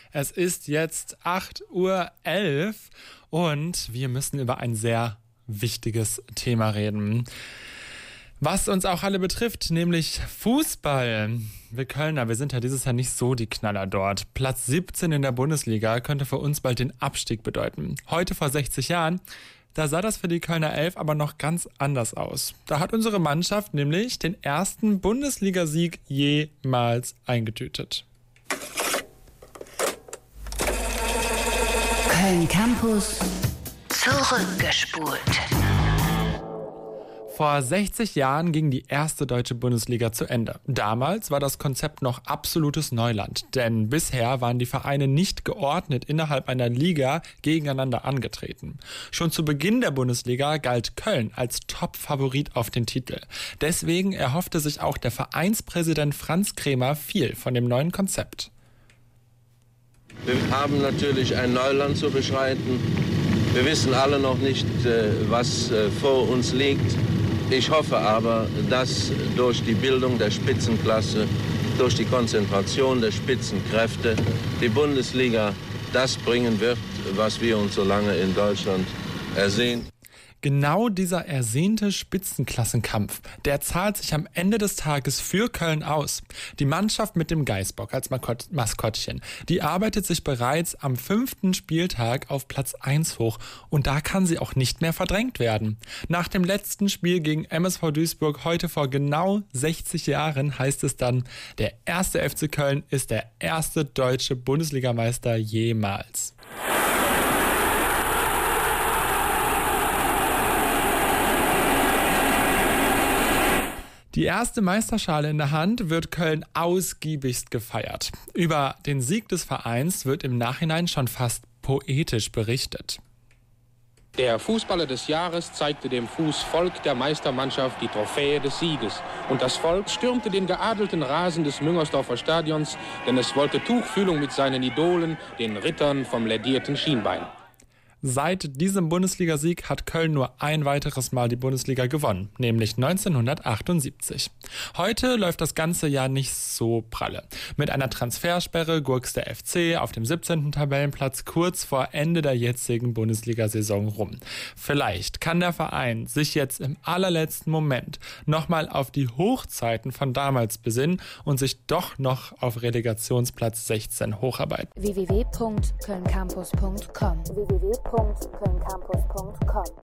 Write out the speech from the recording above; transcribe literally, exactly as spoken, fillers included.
Es ist jetzt acht Uhr elf und wir müssen über ein sehr wichtiges Thema reden, was uns auch alle betrifft, nämlich Fußball. Wir Kölner, wir sind ja dieses Jahr nicht so die Knaller dort. Platz siebzehn in der Bundesliga könnte für uns bald den Abstieg bedeuten. Heute vor sechzig Jahren, da sah das für die Kölner Elf aber noch ganz anders aus. Da hat unsere Mannschaft nämlich den ersten Bundesligasieg jemals eingetütet. Köln Campus zurückgespult. Vor sechzig Jahren ging die erste deutsche Bundesliga zu Ende. Damals war das Konzept noch absolutes Neuland, denn bisher waren die Vereine nicht geordnet innerhalb einer Liga gegeneinander angetreten. Schon zu Beginn der Bundesliga galt Köln als Top-Favorit auf den Titel. Deswegen erhoffte sich auch der Vereinspräsident Franz Kremer viel von dem neuen Konzept. Wir haben natürlich ein Neuland zu beschreiten. Wir wissen alle noch nicht, was vor uns liegt. Ich hoffe aber, dass durch die Bildung der Spitzenklasse, durch die Konzentration der Spitzenkräfte, die Bundesliga das bringen wird, was wir uns so lange in Deutschland ersehen. Genau dieser ersehnte Spitzenklassenkampf, der zahlt sich am Ende des Tages für Köln aus. Die Mannschaft mit dem Geißbock als Maskottchen, die arbeitet sich bereits am fünften Spieltag auf Platz eins hoch und da kann sie auch nicht mehr verdrängt werden. Nach dem letzten Spiel gegen M S V Duisburg heute vor genau sechzig Jahren heißt es dann, der erste F C Köln ist der erste deutsche Bundesligameister jemals. Die erste Meisterschale in der Hand wird Köln ausgiebigst gefeiert. Über den Sieg des Vereins wird im Nachhinein schon fast poetisch berichtet. Der Fußballer des Jahres zeigte dem Fußvolk der Meistermannschaft die Trophäe des Sieges. Und das Volk stürmte den geadelten Rasen des Müngersdorfer Stadions, denn es wollte Tuchfühlung mit seinen Idolen, den Rittern vom lädierten Schienbein. Seit diesem Bundesligasieg hat Köln nur ein weiteres Mal die Bundesliga gewonnen, nämlich neunzehnhundertachtundsiebzig. Heute läuft das ganze Jahr nicht so pralle. Mit einer Transfersperre gurkt der F C auf dem siebzehnten Tabellenplatz kurz vor Ende der jetzigen Bundesliga-Saison rum. Vielleicht kann der Verein sich jetzt im allerletzten Moment nochmal auf die Hochzeiten von damals besinnen und sich doch noch auf Relegationsplatz sechzehn hocharbeiten. w w w punkt köln campus punkt com w w w punkt köln campus punkt com